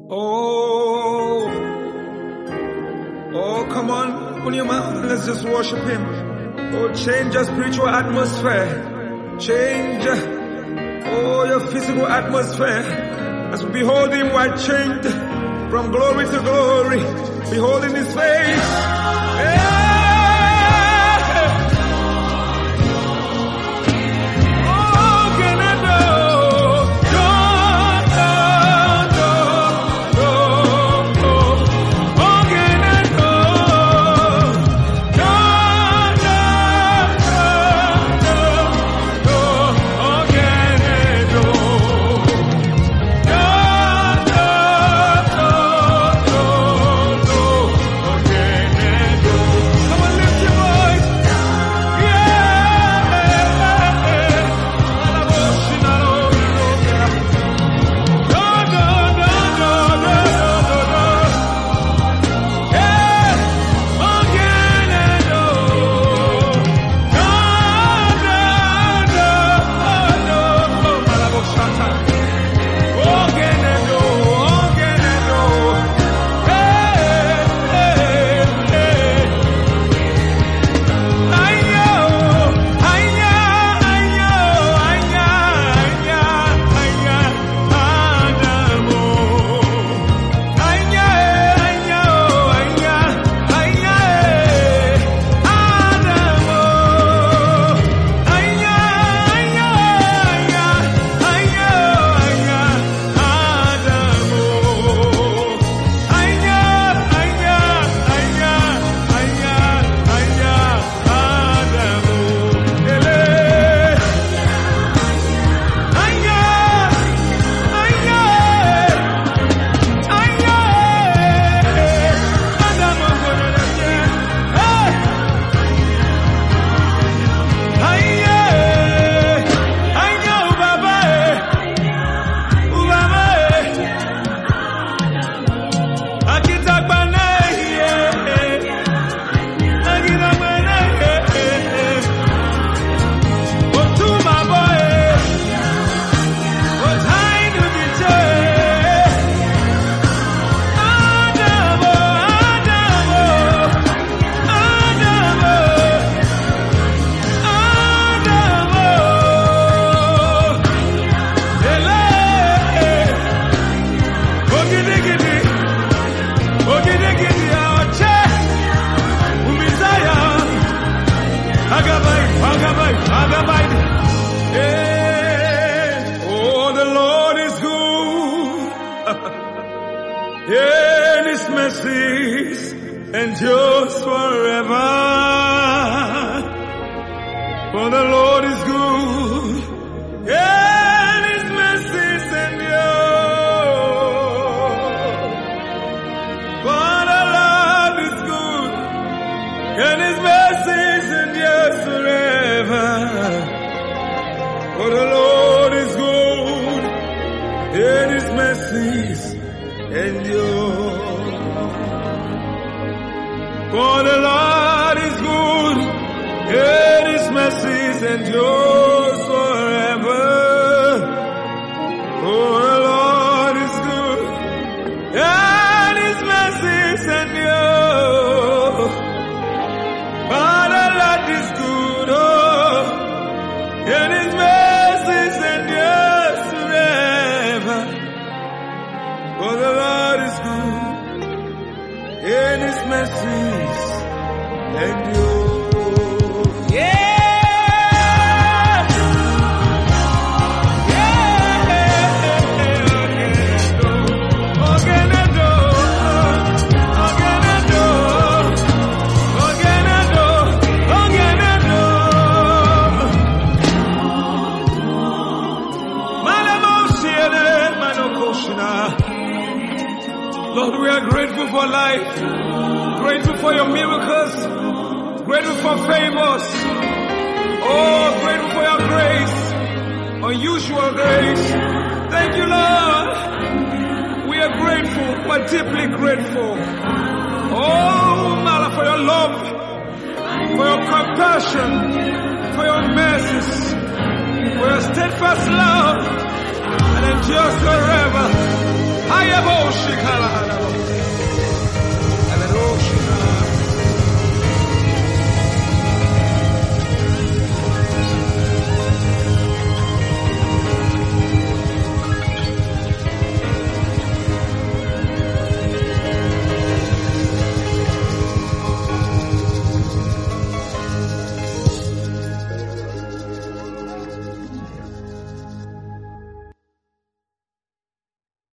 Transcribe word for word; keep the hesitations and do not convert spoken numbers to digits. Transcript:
Oh, oh, come on, open your mouth, let's just worship Him. Oh, change your spiritual atmosphere. Change, oh, your physical atmosphere. As we behold Him while changed from glory to glory, beholding His face. Yeah. Oh, the Lord is good, and His mercies endures forever. For the Lord is good, and His mercies endure. For the Lord is good, and His mercies endures forever. For the Lord is good, and His mercies endure. For the Lord is good, and His mercies endure forever. For the Lord is good, and His mercies endure. For the Lord is good, oh, and His mercies endure forever. For the Lord is good, and His mercies endure. Yeah! Lord, we are grateful for life, grateful for your miracles, grateful for favors, oh, grateful for your grace, unusual grace. Thank you, Lord. We are grateful, we are deeply grateful. Oh, Mala, for your love, for your compassion, for your mercies, for your steadfast love.